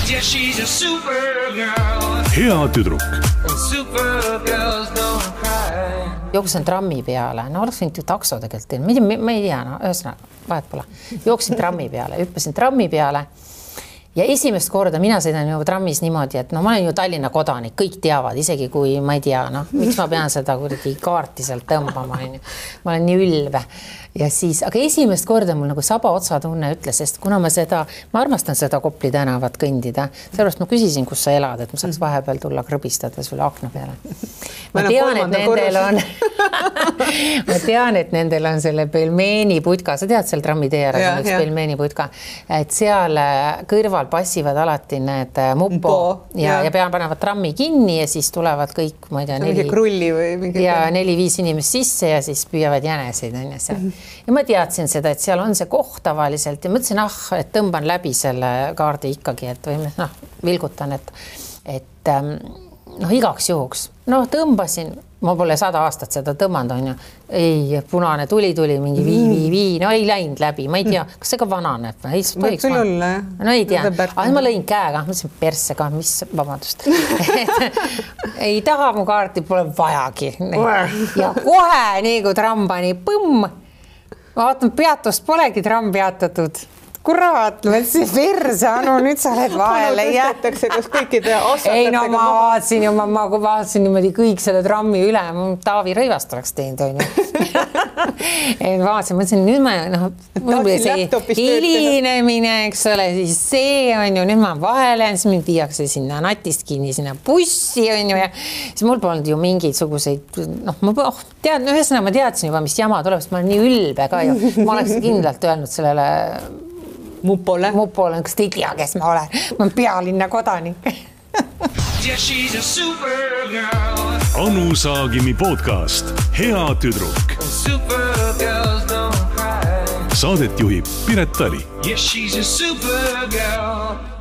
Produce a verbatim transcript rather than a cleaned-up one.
Yeah, she's a supergirl. Hea tüdruk. Supergirls don't cry. Jooksin trammi peale, no oleks võinud ju takso tegelikult, ma ei tea, ma ei tea, no ühesõnaga, vahet pole. Jooksin trammi peale, hüppasin trammi peale ja esimest korda mina sõidan ju trammis niimoodi, et no ma olen ju Tallinna kodanik, kõik teavad, isegi kui ma ei tea, noh, miks ma pean seda kuidagi kaarti sealt tõmbama, ma olen nii ülve. Ja siis, aga esimest korda mul nagu saba otsa tunne ütles, sest kuna ma seda, ma armastan seda Kopli tänavat kõndida, sellepärast ma küsisin, kus sa elad, et ma saaks vahepeal tulla krõbistada sulle akna peale. Ma tean, et nendel on, ma tean, et nendel on selle pelmeeni putka, sa tead seal trammi tee ära, üks pelmeeni putka, et seal kõrval passivad alati need mupo ja, ja pean panevad trammi kinni ja siis tulevad kõik, ma ei tea, neli, krulli või mingi ja neli-viis inimest sisse ja siis püüavad jäneseid on ja seal. Ja ma teadsin seda, et seal on see koht tavaliselt ja mõtlesin, ah, et tõmban läbi selle kaardi ikkagi, et või noh, vilgutan, et, et noh, igaks juhuks. No tõmbasin, ma pole sada aastat seda tõmmanud on ju. Ei, punane tuli tuli, mingi vii, vii, vii, no ei läinud läbi, ma ei tea, kas see ka vananeb? Ei, Võid küll olla, jah. No ei tea, aga ma lõin käega, mõtlesin persse ka, mis vabandust. Ei taha mu kaarti, pole vajagi. Ja kohe nii kui tramm pani, põmm, vaatan, peatust polegi tramm peatatud. Kurat, see verse, no nüüd sa oled vahele. Kas kõikide ei, no ma vaatsin ju, ma, ma vaatsin niimoodi kõik selle trammi üle, Taavi Rõivast oleks teinud, on ju. Vaatsin, mõtlesin, nüüd ma, noh, see hilinemine, eks ole, siis see on ju, nüüd ma vahele, siis mind viiakse sinna natist kinni, sinna bussi, on ju, ja siis mul polnud ju mingisuguseid, noh, ma oh, tead, ühesõnaga ma teadsin juba, mis jama tuleb, sest ma olen nii ülbe ka ju, ma oleks kindlalt öelnud sellele Mupole. Mupole, kas te ei tea, kes ma olen? Ma olen pealinna kodanik. Yeah, she's a supergirl. Anu Saagimi podcast Hea tüdruk. Supergirls don't cry. Saadet juhib Piret Tali. Yeah, she's a supergirl.